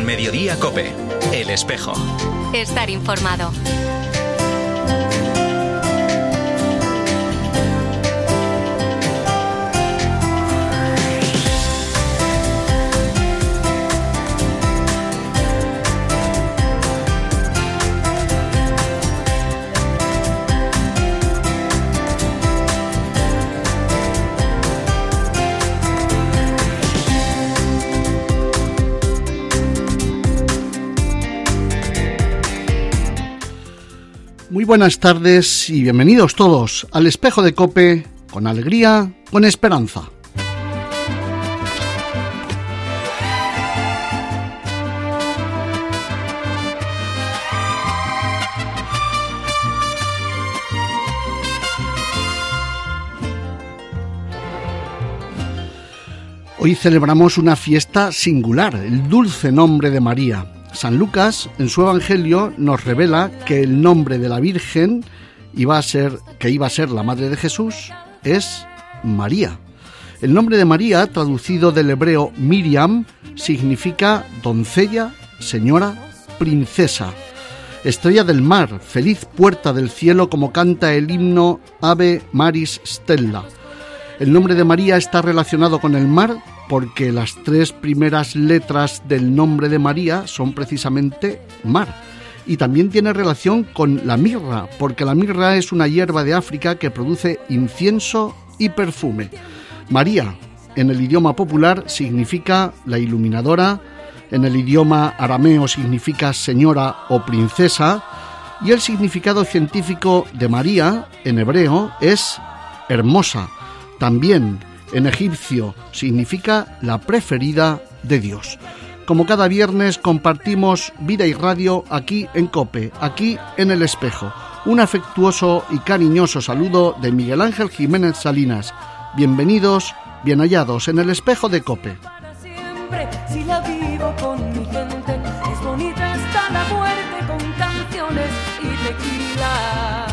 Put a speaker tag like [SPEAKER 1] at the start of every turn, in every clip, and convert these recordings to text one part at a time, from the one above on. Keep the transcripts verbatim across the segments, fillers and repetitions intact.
[SPEAKER 1] En Mediodía COPE, El Espejo.
[SPEAKER 2] Estar informado.
[SPEAKER 3] Muy buenas tardes y bienvenidos todos al Espejo de COPE, con alegría, con esperanza. Hoy celebramos una fiesta singular, el dulce nombre de María. San Lucas, en su Evangelio, nos revela que el nombre de la Virgen iba a ser, que iba a ser la madre de Jesús, es María. El nombre de María, traducido del hebreo Miriam, significa doncella, señora, princesa. Estrella del mar, feliz puerta del cielo, como canta el himno Ave Maris Stella. El nombre de María está relacionado con el mar, porque las tres primeras letras del nombre de María son precisamente mar. Y también tiene relación con la mirra, porque la mirra es una hierba de África que produce incienso y perfume. María, en el idioma popular, significa la iluminadora, en el idioma arameo significa señora o princesa, y el significado científico de María, en hebreo, es hermosa. También en egipcio significa la preferida de Dios. Como cada viernes compartimos vida y radio aquí en COPE, aquí en El Espejo. Un afectuoso y cariñoso saludo de Miguel Ángel Jiménez Salinas. Bienvenidos, bien hallados en El Espejo de COPE.
[SPEAKER 4] Siempre, si la vivo con mi gente, es bonita hasta la muerte con canciones y tequila.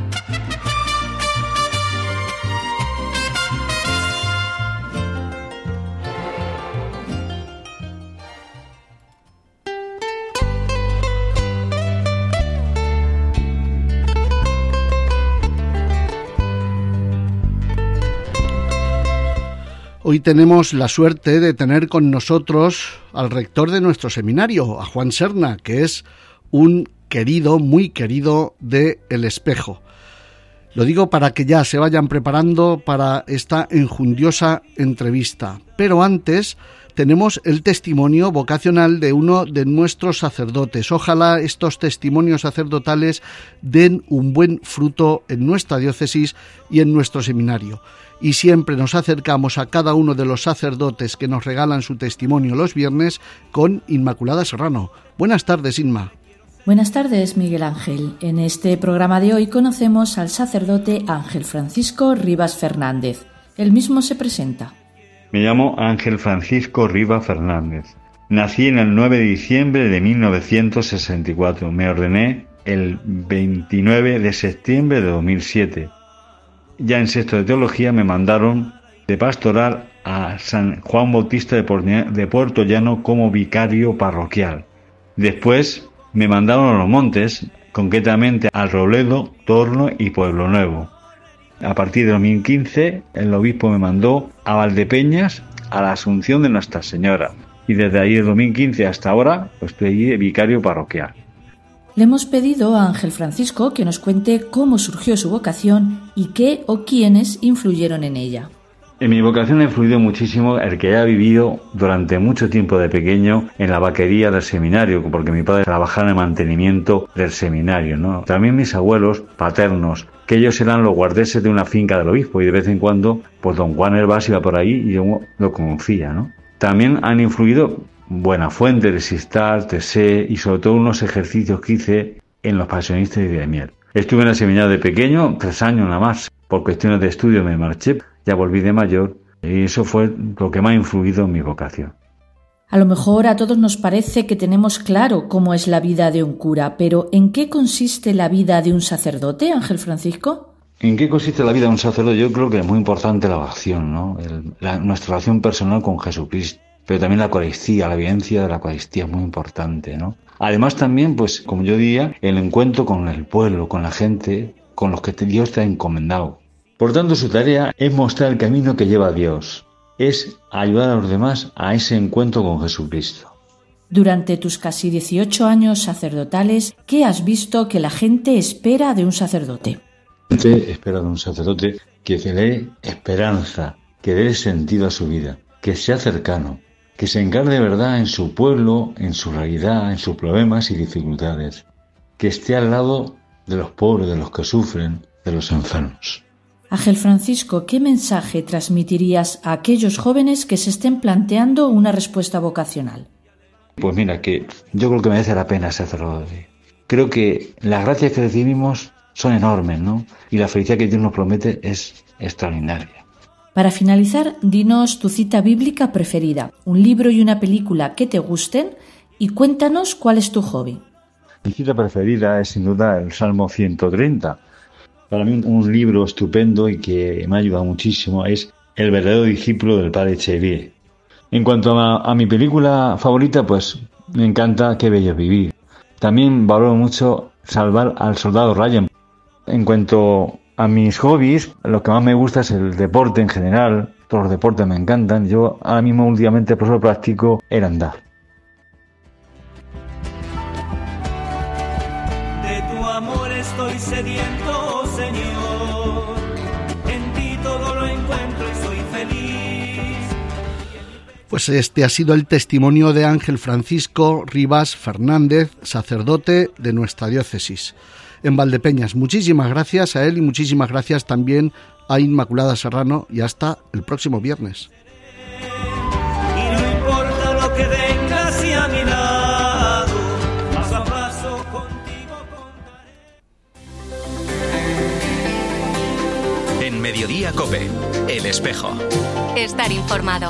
[SPEAKER 3] Hoy tenemos la suerte de tener con nosotros al rector de nuestro seminario, a Juan Serna, que es un querido, muy querido de El Espejo. Lo digo para que ya se vayan preparando para esta enjundiosa entrevista. Pero antes tenemos el testimonio vocacional de uno de nuestros sacerdotes. Ojalá estos testimonios sacerdotales den un buen fruto en nuestra diócesis y en nuestro seminario. Y siempre nos acercamos a cada uno de los sacerdotes que nos regalan su testimonio los viernes con Inmaculada Serrano. Buenas tardes, Inma.
[SPEAKER 5] Buenas tardes, Miguel Ángel. En este programa de hoy conocemos al sacerdote Ángel Francisco Rivas Fernández. Él mismo se presenta.
[SPEAKER 6] Me llamo Ángel Francisco Rivas Fernández. Nací en el nueve de diciembre de mil novecientos sesenta y cuatro. Me ordené el veintinueve de septiembre de dos mil siete. Ya en sexto de teología me mandaron de pastoral a San Juan Bautista de Puerto Llano como vicario parroquial. Después me mandaron a los montes, concretamente a Robledo, Torno y Pueblo Nuevo. A partir de dos mil quince el obispo me mandó a Valdepeñas a la Asunción de Nuestra Señora. Y desde ahí, de dos mil quince hasta ahora, pues estoy allí de vicario parroquial.
[SPEAKER 5] Le hemos pedido a Ángel Francisco que nos cuente cómo surgió su vocación y qué o quiénes influyeron en ella.
[SPEAKER 6] En mi vocación ha influido muchísimo el que haya vivido durante mucho tiempo de pequeño en la vaquería del seminario, porque mi padre trabajaba en el mantenimiento del seminario, ¿no? También mis abuelos paternos, que ellos eran los guardeses de una finca del obispo y de vez en cuando, pues don Juan Hervás iba por ahí y yo lo conocía, ¿no? También han influido Buenafuente, de Sistar, Tessé y sobre todo unos ejercicios que hice en los pasionistas de Miel. Estuve en el seminario de pequeño, tres años nada más. Por cuestiones de estudio me marché, ya volví de mayor y eso fue lo que más ha influido en mi vocación.
[SPEAKER 5] A lo mejor a todos nos parece que tenemos claro cómo es la vida de un cura, pero ¿en qué consiste la vida de un sacerdote, Ángel Francisco?
[SPEAKER 6] ¿En qué consiste la vida de un sacerdote? Yo creo que es muy importante la oración, ¿no? El, la, nuestra relación personal con Jesucristo. pero también la Eucaristía, la vivencia de la Eucaristía es muy importante, ¿no? Además también, pues, como yo diría, el encuentro con el pueblo, con la gente, con los que Dios te ha encomendado. Por tanto, su tarea es mostrar el camino que lleva a Dios, es ayudar a los demás a ese encuentro con Jesucristo.
[SPEAKER 5] Durante tus casi dieciocho años sacerdotales, ¿qué has visto que la gente espera de un sacerdote?
[SPEAKER 6] La gente espera de un sacerdote que le dé esperanza, que dé sentido a su vida, que sea cercano, que se encargue de verdad en su pueblo, en su realidad, en sus problemas y dificultades, que esté al lado de los pobres, de los que sufren, de los enfermos.
[SPEAKER 5] Ángel Francisco, ¿qué mensaje transmitirías a aquellos jóvenes que se estén planteando una respuesta vocacional?
[SPEAKER 6] Pues mira, que yo creo que merece la pena ser sacerdote. Creo que las gracias que recibimos son enormes, ¿no? Y la felicidad que Dios nos promete es extraordinaria.
[SPEAKER 5] Para finalizar, dinos tu cita bíblica preferida, un libro y una película que te gusten y cuéntanos cuál es tu hobby.
[SPEAKER 6] Mi cita preferida es sin duda el Salmo ciento treinta. Para mí un libro estupendo y que me ha ayudado muchísimo es El verdadero discípulo del padre Chevier. En cuanto a, a mi película favorita, pues me encanta Qué bello es vivir. También valoro mucho Salvar al soldado Ryan. En cuanto a mis hobbies, lo que más me gusta es el deporte en general. Todos los deportes me encantan. Yo ahora mismo últimamente por eso practico el andar.
[SPEAKER 7] De tu amor estoy sediento, Señor. En ti todo lo encuentro y soy feliz.
[SPEAKER 3] Pues este ha sido el testimonio de Ángel Francisco Rivas Fernández, sacerdote de nuestra diócesis en Valdepeñas. Muchísimas gracias a él y muchísimas gracias también a Inmaculada Serrano y hasta el próximo viernes.
[SPEAKER 7] Y no importa lo que vengas y a mi lado, paso a paso contigo contaré.
[SPEAKER 1] En Mediodía COPE, El Espejo.
[SPEAKER 2] Estar informado.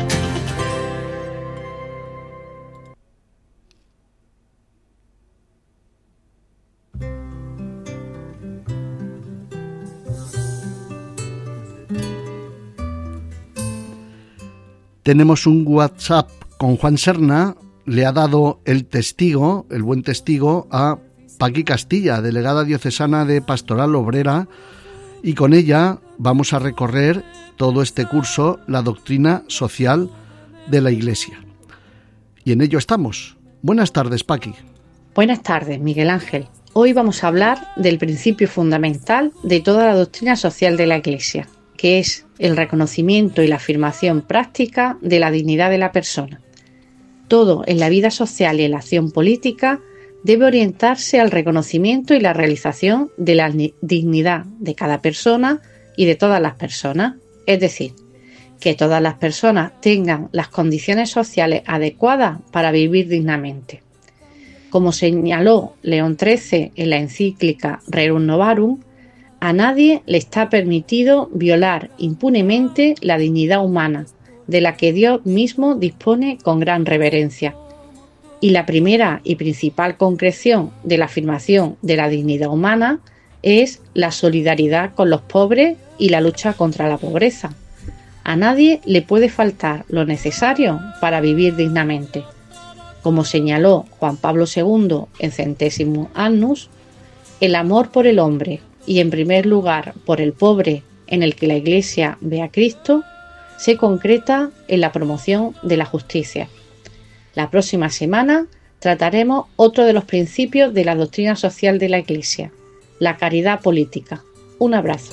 [SPEAKER 3] Tenemos un WhatsApp con Juan Serna, le ha dado el testigo, el buen testigo, a Paqui Castilla, delegada diocesana de Pastoral Obrera, y con ella vamos a recorrer todo este curso, la doctrina social de la Iglesia. Y en ello estamos. Buenas tardes, Paqui.
[SPEAKER 8] Buenas tardes, Miguel Ángel. Hoy vamos a hablar del principio fundamental de toda la doctrina social de la Iglesia, que es el reconocimiento y la afirmación práctica de la dignidad de la persona. Todo en la vida social y en la acción política debe orientarse al reconocimiento y la realización de la dignidad de cada persona y de todas las personas, es decir, que todas las personas tengan las condiciones sociales adecuadas para vivir dignamente. Como señaló León trece en la encíclica Rerum Novarum, a nadie le está permitido violar impunemente la dignidad humana, de la que Dios mismo dispone con gran reverencia. Y la primera y principal concreción de la afirmación de la dignidad humana es la solidaridad con los pobres y la lucha contra la pobreza. A nadie le puede faltar lo necesario para vivir dignamente. Como señaló Juan Pablo segundo en Centésimo Annus, el amor por el hombre y en primer lugar por el pobre en el que la Iglesia ve a Cristo, se concreta en la promoción de la justicia. La próxima semana trataremos otro de los principios de la doctrina social de la Iglesia, la caridad política. Un abrazo.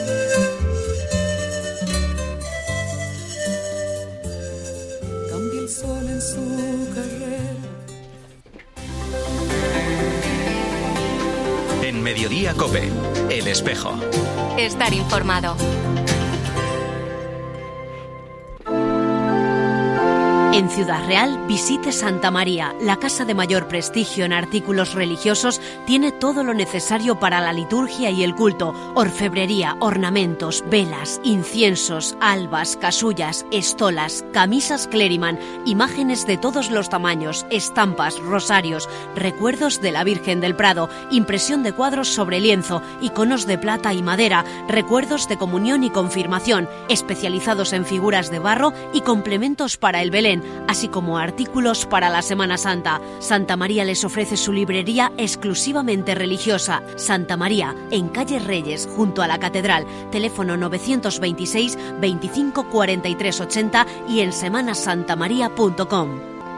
[SPEAKER 4] Cambia el sol en su carrera.
[SPEAKER 1] En Mediodía COPE, El Espejo.
[SPEAKER 2] Estar informado.
[SPEAKER 9] En Ciudad Real, visite Santa María. La casa de mayor prestigio en artículos religiosos tiene todo lo necesario para la liturgia y el culto. Orfebrería, ornamentos, velas, inciensos, albas, casullas, estolas, camisas Cleriman, imágenes de todos los tamaños, estampas, rosarios, recuerdos de la Virgen del Prado, impresión de cuadros sobre lienzo, iconos de plata y madera, recuerdos de comunión y confirmación, especializados en figuras de barro y complementos para el Belén. Virgen, así como artículos para la Semana Santa. Santa María les ofrece su librería exclusivamente religiosa. Santa María, en calle Reyes, junto a la Catedral, teléfono novecientos veintiséis veinticinco cuarenta y tres ochenta y en semana santa maría punto com.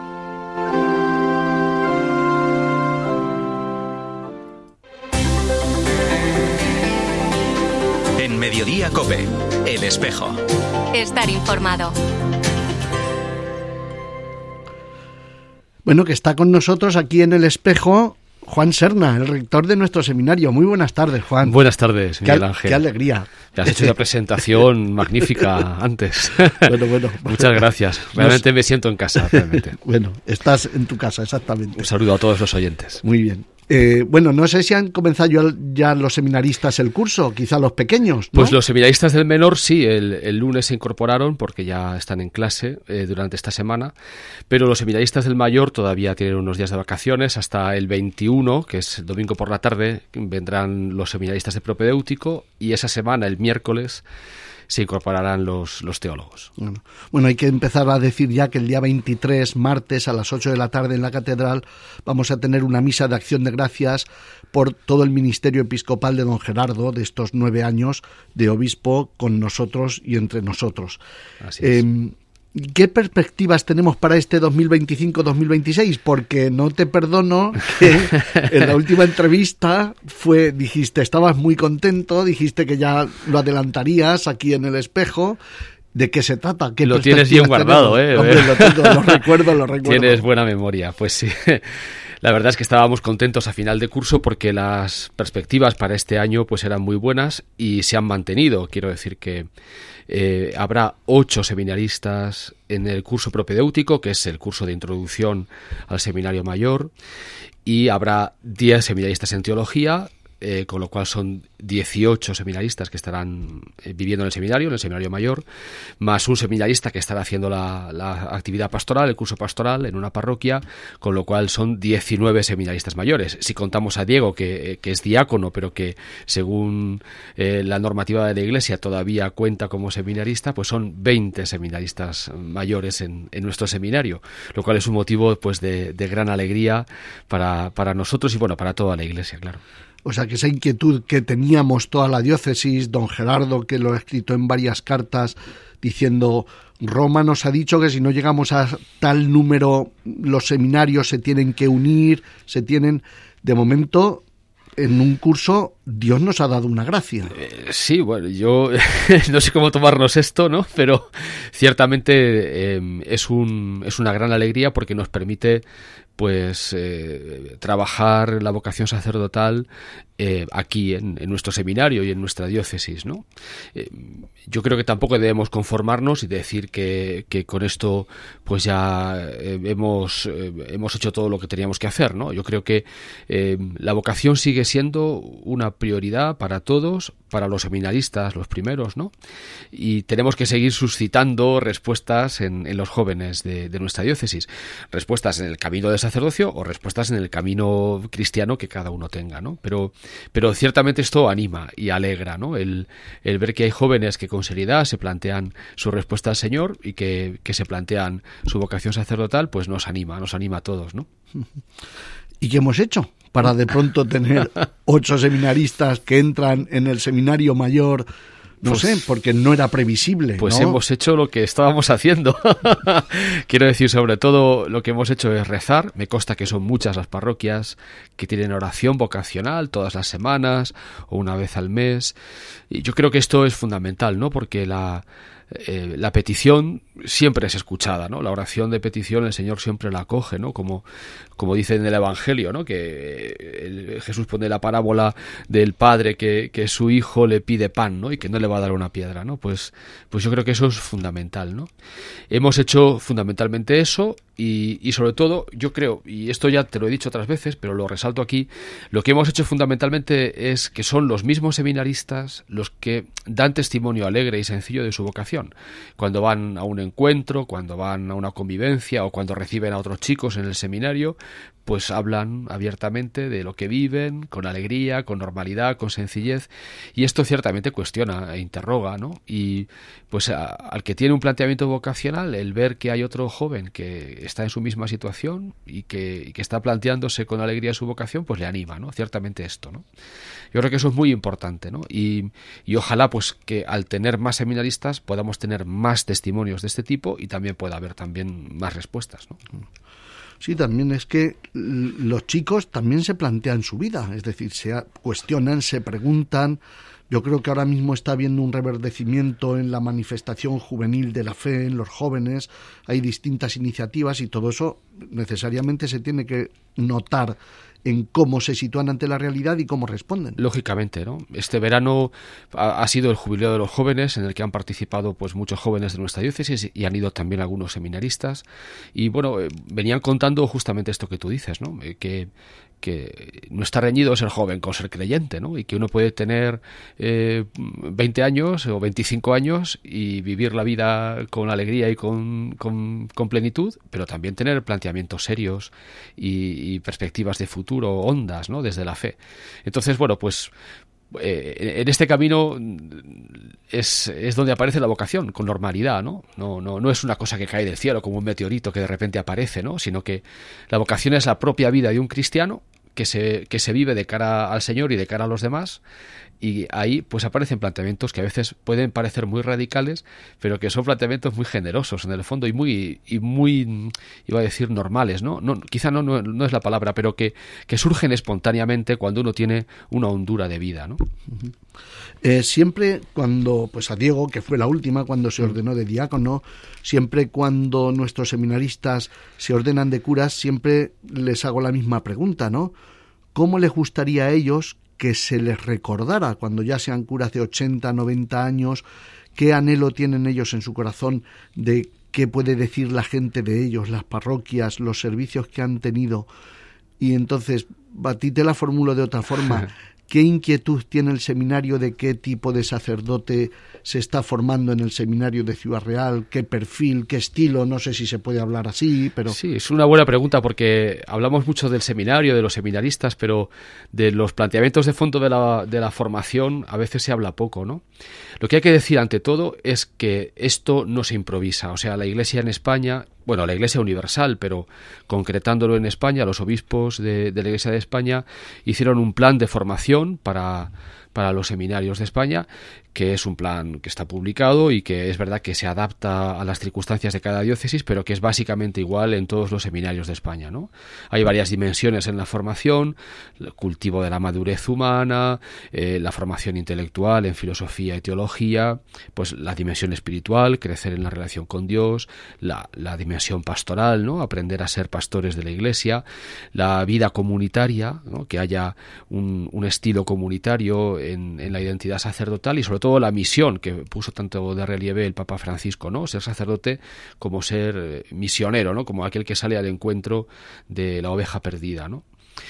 [SPEAKER 1] En Mediodía COPE, El Espejo.
[SPEAKER 2] Estar informado.
[SPEAKER 3] Bueno, que está con nosotros aquí en El Espejo Juan Serna, el rector de nuestro seminario. Muy buenas tardes, Juan.
[SPEAKER 10] Buenas tardes, Miguel
[SPEAKER 3] qué,
[SPEAKER 10] Ángel.
[SPEAKER 3] Qué alegría.
[SPEAKER 10] Te has hecho una presentación magnífica antes.
[SPEAKER 3] Bueno, bueno.
[SPEAKER 10] Muchas gracias. Realmente me siento en casa, realmente.
[SPEAKER 3] Bueno, estás en tu casa, exactamente.
[SPEAKER 10] Un saludo a todos los oyentes.
[SPEAKER 3] Muy bien. Eh, bueno, no sé si han comenzado ya los seminaristas el curso, quizá los pequeños, ¿no?
[SPEAKER 10] Pues los seminaristas del menor sí, el, el lunes se incorporaron porque ya están en clase eh, durante esta semana, pero los seminaristas del mayor todavía tienen unos días de vacaciones, hasta el veintiuno, que es el domingo por la tarde, vendrán los seminaristas de propedéutico y esa semana, el miércoles, se incorporarán los, los teólogos.
[SPEAKER 3] Bueno, bueno, hay que empezar a decir ya que el día veintitrés, martes, a las ocho de la tarde en la Catedral, vamos a tener una misa de acción de gracias por todo el ministerio episcopal de don Gerardo, de estos nueve años de obispo con nosotros y entre nosotros.
[SPEAKER 10] Así es.
[SPEAKER 3] Eh, ¿Qué perspectivas tenemos para este dos mil veinticinco dos mil veintiséis? Porque no te perdono que en la última entrevista fue, dijiste, estabas muy contento, dijiste que ya lo adelantarías aquí en El Espejo. ¿De qué se trata? ¿Qué
[SPEAKER 10] lo tienes bien guardado,
[SPEAKER 3] tenemos?
[SPEAKER 10] ¿eh?
[SPEAKER 3] Hombre, lo, tengo, lo recuerdo, lo recuerdo.
[SPEAKER 10] Tienes buena memoria, pues sí. La verdad es que estábamos contentos a final de curso porque las perspectivas para este año pues eran muy buenas y se han mantenido. Quiero decir que eh, habrá ocho seminaristas en el curso propedéutico, que es el curso de introducción al seminario mayor, y habrá diez seminaristas en teología, eh, con lo cual son dieciocho seminaristas que estarán eh, viviendo en el seminario, en el seminario mayor, más un seminarista que estará haciendo la, la actividad pastoral, el curso pastoral en una parroquia, con lo cual son diecinueve seminaristas mayores. Si contamos a Diego, que, que es diácono, pero que según eh, la normativa de la Iglesia todavía cuenta como seminarista, pues son veinte seminaristas mayores en, en nuestro seminario, lo cual es un motivo pues de, de gran alegría para, para nosotros y bueno, para toda la Iglesia, claro.
[SPEAKER 3] O sea, que esa inquietud que teníamos toda la diócesis, don Gerardo, que lo ha escrito en varias cartas, diciendo, Roma nos ha dicho que si no llegamos a tal número, los seminarios se tienen que unir, se tienen, de momento, en un curso, Dios nos ha dado una gracia.
[SPEAKER 10] Eh, sí, bueno, yo no sé cómo tomarnos esto, ¿no? Pero ciertamente eh, es un es una gran alegría porque nos permite pues eh, trabajar la vocación sacerdotal eh, aquí en, en nuestro seminario y en nuestra diócesis, ¿no? Eh, yo creo que tampoco debemos conformarnos y decir que, que con esto pues ya eh, hemos eh, hemos hecho todo lo que teníamos que hacer, ¿no? Yo creo que eh, la vocación sigue siendo una prioridad para todos, para los seminaristas, los primeros, ¿no? Y tenemos que seguir suscitando respuestas en, en los jóvenes de, de nuestra diócesis, respuestas en el camino de sacerdocio o respuestas en el camino cristiano que cada uno tenga, ¿no? Pero, pero ciertamente esto anima y alegra, ¿no? El, el ver que hay jóvenes que con seriedad se plantean su respuesta al Señor y que, que se plantean su vocación sacerdotal, pues nos anima, nos anima a todos, ¿no?
[SPEAKER 3] ¿Y qué hemos hecho para de pronto tener ocho seminaristas que entran en el seminario mayor? No pues, sé, porque no era previsible,
[SPEAKER 10] Pues
[SPEAKER 3] ¿no?
[SPEAKER 10] hemos hecho lo que estábamos haciendo. Quiero decir, sobre todo, lo que hemos hecho es rezar. Me consta que son muchas las parroquias que tienen oración vocacional todas las semanas o una vez al mes. Y yo creo que esto es fundamental, ¿no? Porque la... Eh, la petición siempre es escuchada, ¿no? La oración de petición el Señor siempre la acoge, ¿no? Como, como dice en el Evangelio, ¿no? Que el, Jesús pone la parábola del padre que, que su hijo le pide pan, ¿no? Y que no le va a dar una piedra, ¿no? Pues, pues yo creo que eso es fundamental, ¿no? Hemos hecho fundamentalmente eso Y, y sobre todo, yo creo, y esto ya te lo he dicho otras veces, pero lo resalto aquí, lo que hemos hecho fundamentalmente es que son los mismos seminaristas los que dan testimonio alegre y sencillo de su vocación. Cuando van a un encuentro, cuando van a una convivencia o cuando reciben a otros chicos en el seminario, pues hablan abiertamente de lo que viven, con alegría, con normalidad, con sencillez, y esto ciertamente cuestiona e interroga, ¿no? Y pues a, al que tiene un planteamiento vocacional, el ver que hay otro joven que está en su misma situación y que, y que está planteándose con alegría su vocación, pues le anima, ¿no? Ciertamente esto, ¿no? Yo creo que eso es muy importante, ¿no? Y, y ojalá pues que al tener más seminaristas podamos tener más testimonios de este tipo y también pueda haber también más respuestas, ¿no?
[SPEAKER 3] Sí, también es que los chicos también se plantean su vida, es decir, se cuestionan, se preguntan. Yo creo que ahora mismo está habiendo un reverdecimiento en la manifestación juvenil de la fe en los jóvenes, hay distintas iniciativas y todo eso necesariamente se tiene que notar en cómo se sitúan ante la realidad y cómo responden.
[SPEAKER 10] Lógicamente, ¿no? Este verano ha, ha sido el jubileo de los jóvenes, en el que han participado pues muchos jóvenes de nuestra diócesis y han ido también algunos seminaristas. Y bueno, eh, venían contando justamente esto que tú dices, ¿no? Eh, que que no está reñido ser joven con ser creyente, ¿no? Y que uno puede tener eh, veinte años o veinticinco años y vivir la vida con alegría y con, con, con plenitud, pero también tener planteamientos serios y, y perspectivas de futuro hondas, ¿no? Desde la fe. Entonces, bueno, pues Eh, en este camino es, es donde aparece la vocación, con normalidad, ¿no? No, no, no es una cosa que cae del cielo como un meteorito que de repente aparece, ¿no? Sino que la vocación es la propia vida de un cristiano que se, que se vive de cara al Señor y de cara a los demás, y ahí pues aparecen planteamientos que a veces pueden parecer muy radicales, pero que son planteamientos muy generosos en el fondo y muy, y muy iba a decir normales, ¿no? No, quizá no, no, no es la palabra, pero que, que surgen espontáneamente cuando uno tiene una hondura de vida, ¿no?
[SPEAKER 3] Uh-huh. Eh, siempre cuando, pues a Diego, que fue la última, cuando se ordenó de diácono, siempre cuando nuestros seminaristas se ordenan de curas, siempre les hago la misma pregunta, ¿no? ¿Cómo les gustaría a ellos que se les recordara cuando ya sean curas de ochenta, noventa años? ¿Qué anhelo tienen ellos en su corazón de qué puede decir la gente de ellos, las parroquias, los servicios que han tenido? Y entonces, a ti te la formulo de otra forma. ¿Qué inquietud tiene el seminario de qué tipo de sacerdote se está formando en el seminario de Ciudad Real? ¿Qué perfil, qué estilo? No sé si se puede hablar así, pero...
[SPEAKER 10] Sí, es una buena pregunta porque hablamos mucho del seminario, de los seminaristas, pero de los planteamientos de fondo de la, de la formación a veces se habla poco, ¿no? Lo que hay que decir ante todo es que esto no se improvisa. O sea, la Iglesia en España... Bueno, la Iglesia universal, pero concretándolo en España, los obispos de, de la Iglesia de España hicieron un plan de formación para, para los seminarios de España, que es un plan que está publicado y que es verdad que se adapta a las circunstancias de cada diócesis, pero que es básicamente igual en todos los seminarios de España, ¿no? Hay varias dimensiones en la formación: el cultivo de la madurez humana, eh, la formación intelectual en filosofía y teología, pues la dimensión espiritual, crecer en la relación con Dios, la, la dimensión pastoral, ¿no? Aprender a ser pastores de la Iglesia, la vida comunitaria, ¿no? Que haya un, un estilo comunitario en, en la identidad sacerdotal, y sobre todo la misión que puso tanto de relieve el Papa Francisco, ¿no? Ser sacerdote como ser misionero, ¿no? Como aquel que sale al encuentro de la oveja perdida, ¿no?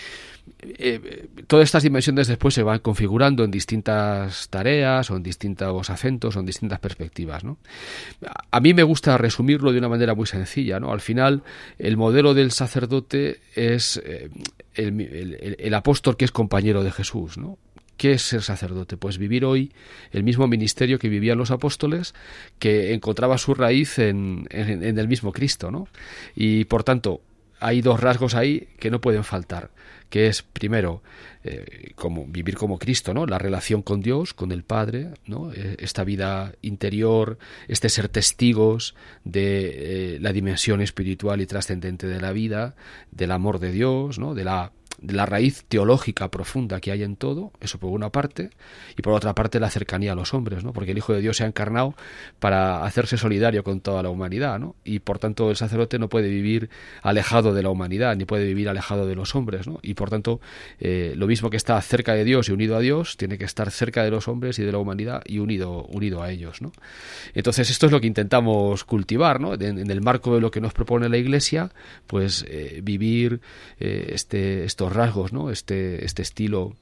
[SPEAKER 10] Eh, todas estas dimensiones después se van configurando en distintas tareas o en distintos acentos o en distintas perspectivas, ¿no? A mí me gusta resumirlo de una manera muy sencilla, ¿no? Al final, el modelo del sacerdote es eh, el, el, el apóstol que es compañero de Jesús, ¿no? ¿Qué es ser sacerdote? Pues vivir hoy el mismo ministerio que vivían los apóstoles, que encontraba su raíz en, en, en el mismo Cristo, ¿no? Y por tanto, hay dos rasgos ahí que no pueden faltar, que es, primero, eh, como vivir como Cristo, ¿no? La relación con Dios, con el Padre, ¿no? Esta vida interior, este ser testigos de eh, la dimensión espiritual y trascendente de la vida, del amor de Dios, ¿no? De la de la raíz teológica profunda que hay en todo, eso por una parte, y por otra parte la cercanía a los hombres, ¿no? Porque el Hijo de Dios se ha encarnado para hacerse solidario con toda la humanidad, ¿no? Y por tanto el sacerdote no puede vivir alejado de la humanidad, ni puede vivir alejado de los hombres, ¿no? Y por tanto, eh, lo mismo que está cerca de Dios y unido a Dios, tiene que estar cerca de los hombres y de la humanidad y unido, unido a ellos, ¿no? Entonces esto es lo que intentamos cultivar, ¿no? En, en el marco de lo que nos propone la Iglesia, pues eh, vivir eh, este, estos rasgos, ¿no? Este, este estilo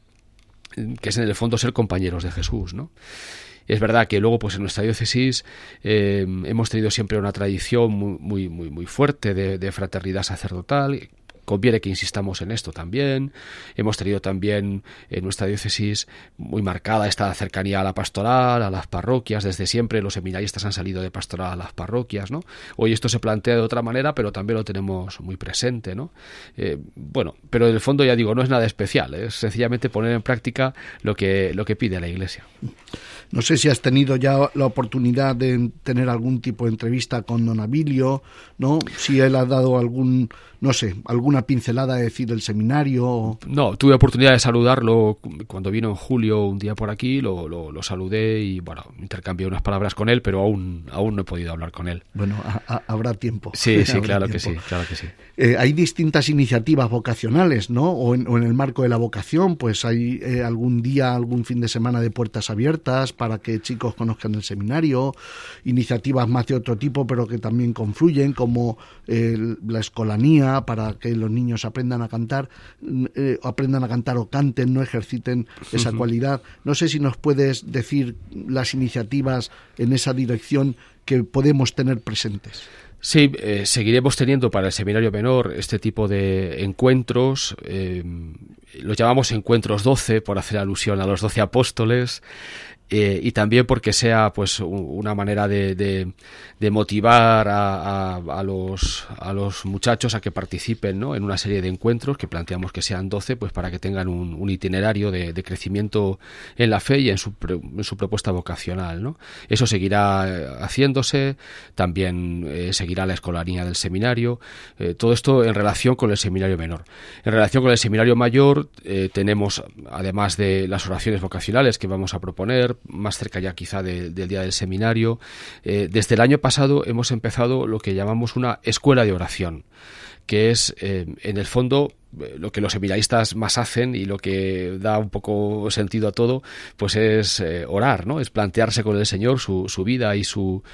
[SPEAKER 10] que es en el fondo ser compañeros de Jesús, ¿no? Es verdad que luego, pues en nuestra diócesis eh, hemos tenido siempre una tradición muy, muy, muy, muy fuerte de, de fraternidad sacerdotal. Conviene que insistamos en esto también. Hemos tenido también en nuestra diócesis muy marcada esta cercanía a la pastoral, a las parroquias. Desde siempre los seminaristas han salido de pastoral a las parroquias, ¿no? Hoy esto se plantea de otra manera, pero también lo tenemos muy presente, ¿no? Eh, bueno, pero en el fondo, ya digo, no es nada especial, es sencillamente poner en práctica lo que, lo que pide la Iglesia.
[SPEAKER 3] No sé si has tenido ya la oportunidad de tener algún tipo de entrevista con don Abilio, ¿no? Si él ha dado algún, no sé, alguna pincelada de decir del seminario.
[SPEAKER 10] No, tuve oportunidad de saludarlo cuando vino en julio un día por aquí, lo, lo, lo saludé y, bueno, intercambié unas palabras con él, pero aún, aún no he podido hablar con él.
[SPEAKER 3] Bueno, a, a, habrá tiempo.
[SPEAKER 10] Sí, sí,
[SPEAKER 3] habrá
[SPEAKER 10] claro
[SPEAKER 3] tiempo.
[SPEAKER 10] que sí, claro que sí.
[SPEAKER 3] Eh, hay distintas iniciativas vocacionales, ¿no? O en, o en el marco de la vocación, pues hay eh, algún día, algún fin de semana de puertas abiertas para que chicos conozcan el seminario, iniciativas más de otro tipo, pero que también confluyen, como eh, la escolanía, para que los niños aprendan a cantar, eh, aprendan a cantar o canten, no ejerciten esa uh-huh. cualidad. No sé si nos puedes decir las iniciativas en esa dirección que podemos tener presentes.
[SPEAKER 10] Sí, eh, seguiremos teniendo para el seminario menor este tipo de encuentros, eh, los llamamos encuentros doce, por hacer alusión a los doce apóstoles, eh, y también porque sea pues una manera de, de, de motivar a, a, a, los, a los muchachos a que participen, ¿no? En una serie de encuentros que planteamos que sean doce, pues para que tengan un, un itinerario de, de crecimiento en la fe y en su, en su propuesta vocacional, ¿no? Eso seguirá haciéndose, también eh, seguirá la escolanía del seminario, eh, todo esto en relación con el seminario menor. En relación con el seminario mayor eh, tenemos, además de las oraciones vocacionales que vamos a proponer, más cerca ya quizá de, del día del seminario, eh, desde el año pasado hemos empezado lo que llamamos una escuela de oración, que es eh, en el fondo lo que los seminaristas más hacen y lo que da un poco sentido a todo, pues es eh, orar, ¿no? Es plantearse con el Señor su, su vida y su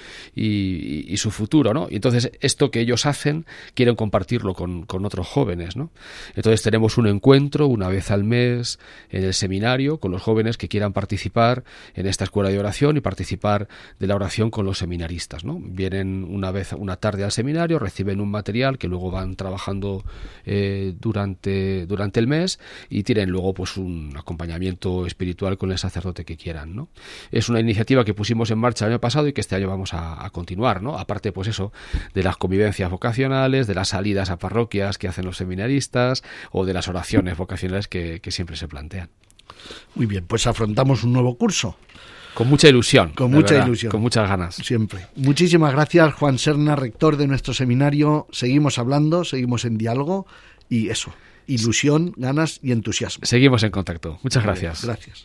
[SPEAKER 10] y, y su futuro, ¿no? Y entonces esto que ellos hacen quieren compartirlo con, con otros jóvenes, ¿no? Entonces tenemos un encuentro una vez al mes en el seminario con los jóvenes que quieran participar en esta escuela de oración y participar de la oración con los seminaristas, ¿no? Vienen una vez una tarde al seminario, reciben un material que luego van trabajando eh, durante Durante, durante el mes y tienen luego pues un acompañamiento espiritual con el sacerdote que quieran, ¿no? Es una iniciativa que pusimos en marcha el año pasado y que este año vamos a, a continuar, ¿no? Aparte pues eso, de las convivencias vocacionales, de las salidas a parroquias que hacen los seminaristas o de las oraciones vocacionales que, que siempre se plantean.
[SPEAKER 3] Muy bien, pues afrontamos un nuevo curso.
[SPEAKER 10] Con mucha ilusión.
[SPEAKER 3] Con mucha
[SPEAKER 10] verdad,
[SPEAKER 3] ilusión.
[SPEAKER 10] Con muchas ganas.
[SPEAKER 3] Siempre. Muchísimas gracias, Juan Serna, rector de nuestro seminario. Seguimos hablando, seguimos en diálogo y eso, ilusión, ganas y entusiasmo.
[SPEAKER 10] Seguimos en contacto. Muchas gracias.
[SPEAKER 3] Gracias.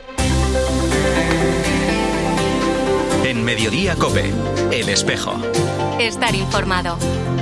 [SPEAKER 1] En Mediodía COPE, El Espejo.
[SPEAKER 2] Estar informado.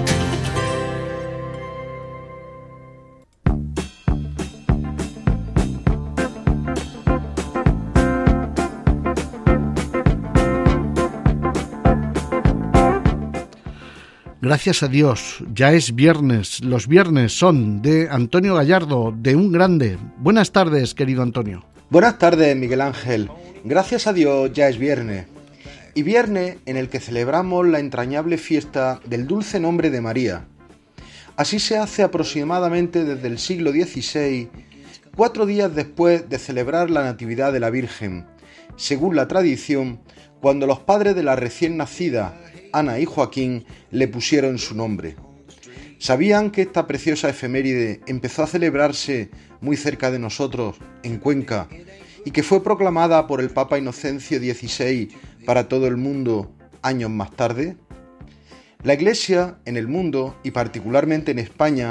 [SPEAKER 3] Gracias a Dios, ya es viernes. Los viernes son de Antonio Gallardo, de Un Grande. Buenas tardes, querido Antonio.
[SPEAKER 11] Buenas tardes, Miguel Ángel. Gracias a Dios, ya es viernes. Y viernes en el que celebramos la entrañable fiesta del dulce nombre de María. Así se hace aproximadamente desde el siglo dieciséis, cuatro días después de celebrar la Natividad de la Virgen, según la tradición, cuando los padres de la recién nacida, Ana y Joaquín, le pusieron su nombre. ¿Sabían que esta preciosa efeméride empezó a celebrarse muy cerca de nosotros, en Cuenca, y que fue proclamada por el Papa Inocencio dieciséis para todo el mundo años más tarde? La Iglesia, en el mundo, y particularmente en España,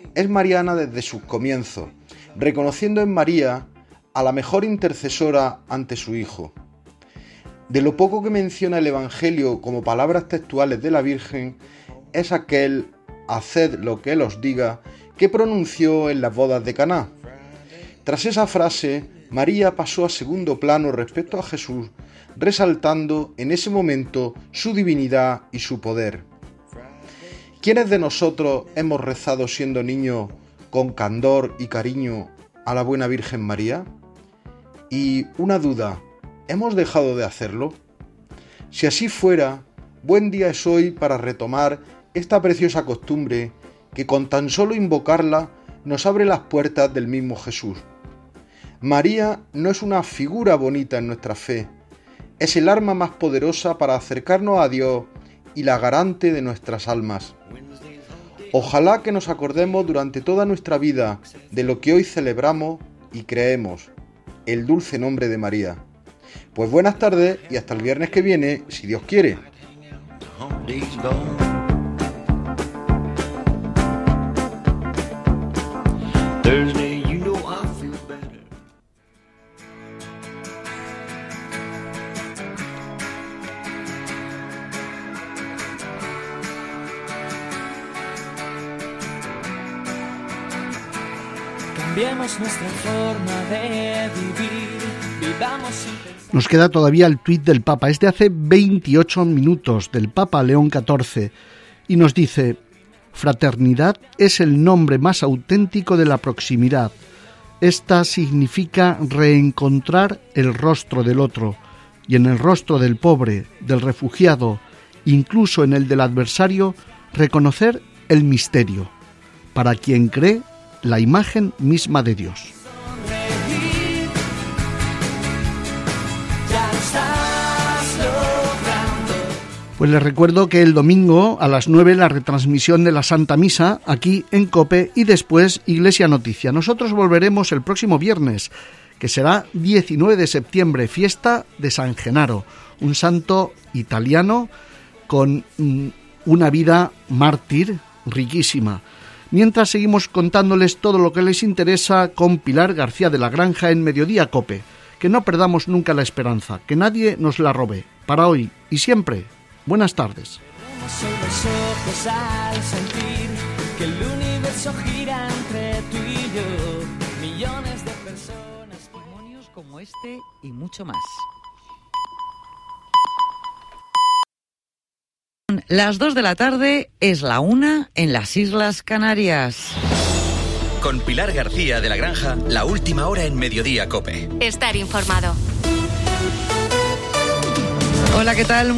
[SPEAKER 11] es mariana desde sus comienzos, reconociendo en María a la mejor intercesora ante su Hijo. De lo poco que menciona el Evangelio como palabras textuales de la Virgen, es aquel «haced lo que Él os diga» que pronunció en las bodas de Caná. Tras esa frase, María pasó a segundo plano respecto a Jesús, resaltando en ese momento su divinidad y su poder. ¿Quiénes de nosotros hemos rezado siendo niños con candor y cariño a la buena Virgen María? Y una duda, ¿hemos dejado de hacerlo? Si así fuera, buen día es hoy para retomar esta preciosa costumbre que con tan solo invocarla nos abre las puertas del mismo Jesús. María no es una figura bonita en nuestra fe, es el arma más poderosa para acercarnos a Dios y la garante de nuestras almas. Ojalá que nos acordemos durante toda nuestra vida de lo que hoy celebramos y creemos, el dulce nombre de María. Pues buenas tardes y hasta el viernes que viene, si Dios quiere.
[SPEAKER 4] Cambiemos nuestra forma de vivir, vivamos sin pensar.
[SPEAKER 3] Nos queda todavía el tuit del Papa, es de hace veintiocho minutos, del Papa León catorce, y nos dice: fraternidad es el nombre más auténtico de la proximidad. Esta significa reencontrar el rostro del otro, y en el rostro del pobre, del refugiado, incluso en el del adversario, reconocer el misterio. Para quien cree, la imagen misma de Dios. Pues les recuerdo que el domingo a las nueve la retransmisión de la Santa Misa aquí en COPE y después Iglesia Noticia. Nosotros volveremos el próximo viernes, que será diecinueve de septiembre, fiesta de San Genaro, un santo italiano con mm, una vida mártir riquísima. Mientras seguimos contándoles todo lo que les interesa con Pilar García de la Granja en Mediodía COPE. Que no perdamos nunca la esperanza, que nadie nos la robe. Para hoy y siempre, buenas tardes.
[SPEAKER 4] Los ojos al sentir que el universo gira entre tú y yo, millones de personas, testimonios como este y mucho más. Las dos de la tarde es la una en las Islas Canarias.
[SPEAKER 1] Con Pilar García de la Granja, la última hora en Mediodía COPE.
[SPEAKER 2] Estar informado.
[SPEAKER 4] Hola, ¿qué tal?